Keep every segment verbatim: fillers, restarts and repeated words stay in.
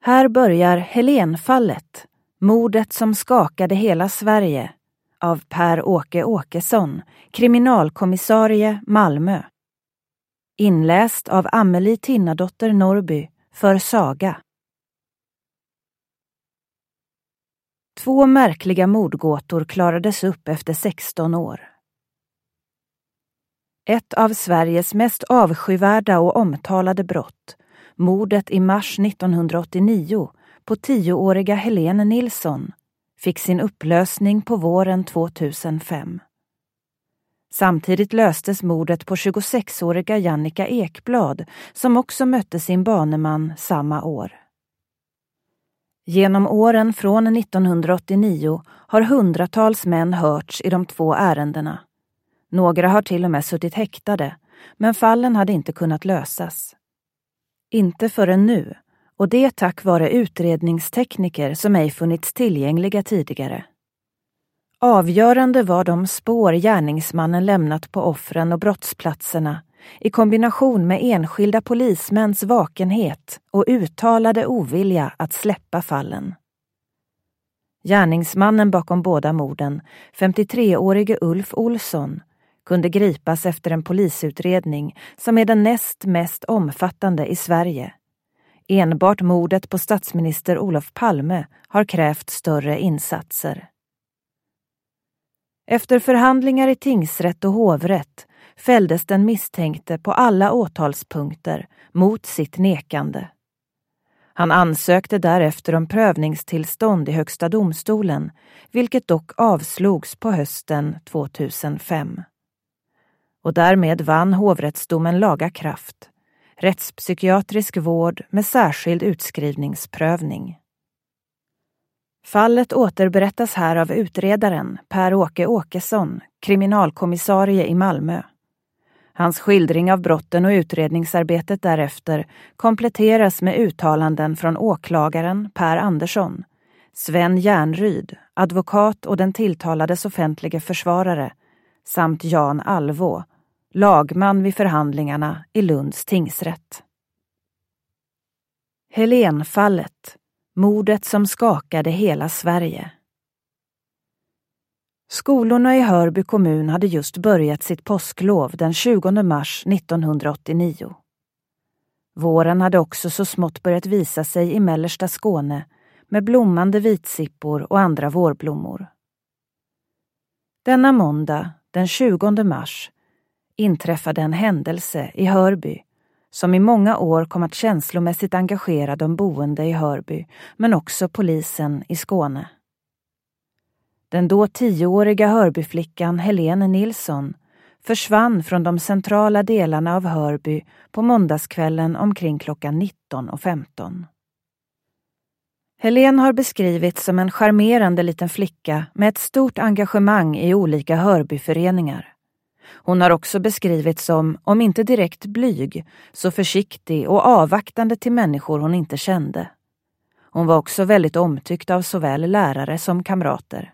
Här börjar Helénfallet, mordet som skakade hela Sverige, av Per-Åke Åkesson, kriminalkommissarie Malmö. Inläst av Amelie Tinnadotter Norby för Saga. Två märkliga mordgåtor klarades upp efter sexton år. Ett av Sveriges mest avskyvärda och omtalade brott, mordet i mars nittonhundraåttionio på tioåriga Helene Nilsson, fick sin upplösning på våren tvåtusenfem. Samtidigt löstes mordet på tjugosexåriga Jannica Ekblad, som också mötte sin baneman samma år. Genom åren från nittonhundraåttionio har hundratals män hörts i de två ärendena. Några har till och med suttit häktade, men fallen hade inte kunnat lösas. Inte förrän nu, och det tack vare utredningstekniker som ej funnits tillgängliga tidigare. Avgörande var de spår gärningsmannen lämnat på offren och brottsplatserna i kombination med enskilda polismäns vakenhet och uttalade ovilja att släppa fallen. Gärningsmannen bakom båda morden, femtiotreårige Ulf Olsson, kunde gripas efter en polisutredning som är den näst mest omfattande i Sverige. Enbart mordet på statsminister Olof Palme har krävt större insatser. Efter förhandlingar i tingsrätt och hovrätt fälldes den misstänkte på alla åtalspunkter mot sitt nekande. Han ansökte därefter om prövningstillstånd i Högsta domstolen, vilket dock avslogs på hösten tvåtusenfem. Och därmed vann hovrättsdomen laga kraft. Rättspsykiatrisk vård med särskild utskrivningsprövning. Fallet återberättas här av utredaren Per-Åke Åkesson, kriminalkommissarie i Malmö. Hans skildring av brotten och utredningsarbetet därefter kompletteras med uttalanden från åklagaren Per Andersson, Sven Järnryd, advokat och den tilltalades offentliga försvarare, samt Jan Alvå, lagman vid förhandlingarna i Lunds tingsrätt. Helénfallet, mordet som skakade hela Sverige. Skolorna i Hörby kommun hade just börjat sitt påsklov den tjugonde mars nittonhundraåttionio. Våren hade också så smått börjat visa sig i mellersta Skåne med blommande vitsippor och andra vårblommor. Denna måndag, den tjugonde mars, inträffade en händelse i Hörby som i många år kom att känslomässigt engagera de boende i Hörby, men också polisen i Skåne. Den då tioåriga Hörbyflickan Helene Nilsson försvann från de centrala delarna av Hörby på måndagskvällen omkring klockan nitton och femton. Helene har beskrivits som en charmerande liten flicka med ett stort engagemang i olika Hörbyföreningar. Hon har också beskrivits som, om inte direkt blyg, så försiktig och avvaktande till människor hon inte kände. Hon var också väldigt omtyckt av såväl lärare som kamrater.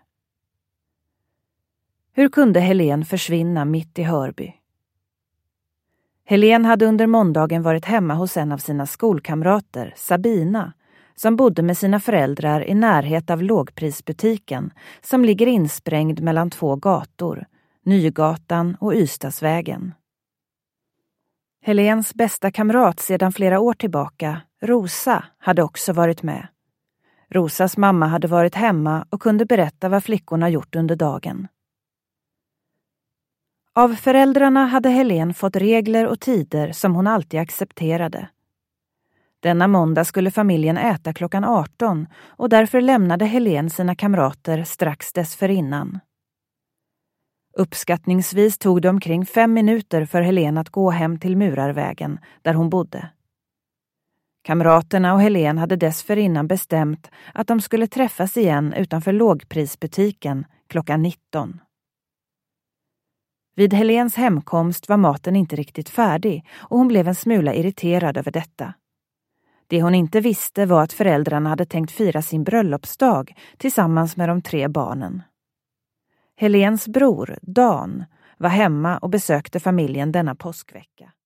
Hur kunde Helene försvinna mitt i Hörby? Helene hade under måndagen varit hemma hos en av sina skolkamrater, Sabina, som bodde med sina föräldrar i närhet av lågprisbutiken som ligger insprängd mellan två gator, Nygatan och Ystadsvägen. Helens bästa kamrat sedan flera år tillbaka, Rosa, hade också varit med. Rosas mamma hade varit hemma och kunde berätta vad flickorna gjort under dagen. Av föräldrarna hade Helene fått regler och tider som hon alltid accepterade. Denna måndag skulle familjen äta klockan arton och därför lämnade Helene sina kamrater strax dessförinnan. Uppskattningsvis tog det omkring fem minuter för Helene att gå hem till Murarvägen där hon bodde. Kamraterna och Helene hade dessförinnan bestämt att de skulle träffas igen utanför lågprisbutiken klockan nitton. Vid Helens hemkomst var maten inte riktigt färdig och hon blev en smula irriterad över detta. Det hon inte visste var att föräldrarna hade tänkt fira sin bröllopsdag tillsammans med de tre barnen. Helens bror, Dan, var hemma och besökte familjen denna påskvecka.